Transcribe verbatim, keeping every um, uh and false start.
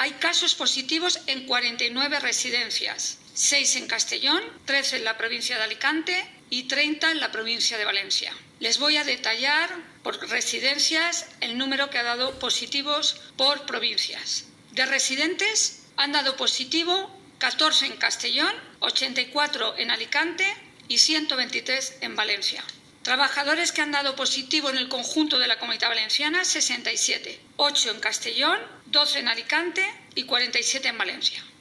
Hay casos positivos en cuarenta y nueve residencias, seis en Castellón, trece en la provincia de Alicante y treinta en la provincia de Valencia. Les voy a detallar por residencias el número que ha dado positivos por provincias. De residentes han dado positivo catorce en Castellón, ochenta y cuatro en Alicante y ciento veintitrés en Valencia. Trabajadores que han dado positivo en el conjunto de la Comunidad Valenciana, sesenta y siete, ocho en Castellón, doce en Alicante y cuarenta y siete en Valencia.